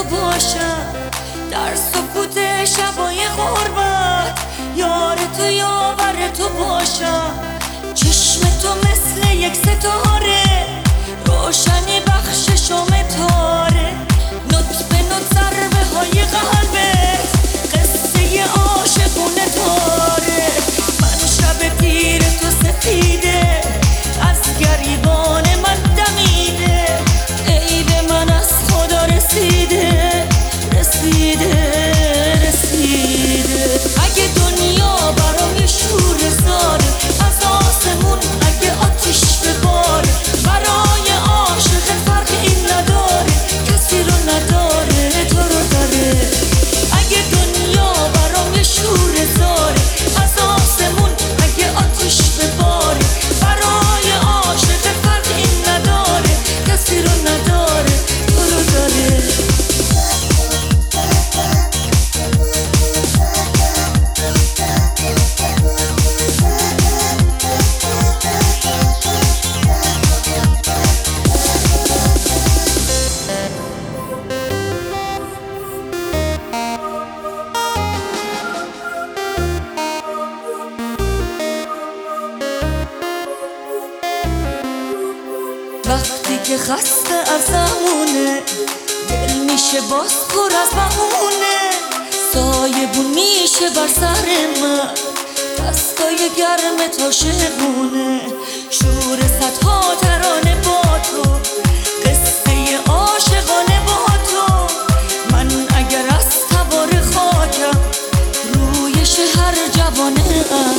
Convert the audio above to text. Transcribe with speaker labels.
Speaker 1: باشم، در سکوت شبای غربت یار تو یاور تو باشم. چشم تو مثل یک ستاره روشنی بخش شام تاره، نطف نط ضربه های قلبت قصه عاشقونه داره. من شب تیر تو سفیده از گریبان من دمیده، عیب من از خدا رسیده رسیده رسیده. اگه دنیا برام یه شور زاره، از آسمون اگه آتیش بباره، برای عاشق فرقی نداره، کسی رو نداره تو رو داره. اگه دنیا برام یه شور زاره، از آسمون اگه آتیش بباره، برای عاشق فرقی نداره، کسی رو نداره تو رو داره. وقتی که خسته ازمونه، دل میشه باز پر از بهونه، سایبون میشه بر سر من دستای گرم تا شبونه. شور صدها ترانه با تو، قصه عاشقانه با تو. من اگر از تبار خاکم روی شهر جوانه